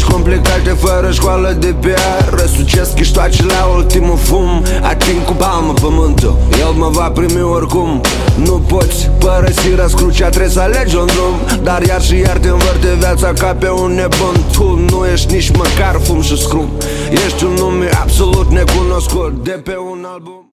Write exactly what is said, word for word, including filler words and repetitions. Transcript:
complicate fără școală de P R. Răsucesc chiștoace la ultimul fum, ating cu palmă pământul, el mă va primi oricum. Nu poți părăsi răscrucea, trebuie să alegi un drum, dar iar și iar te învârte viața ca pe un nebun. Tu nu ești nici măcar fum și scrum, ești un nume absolut necunoscut de pe un album.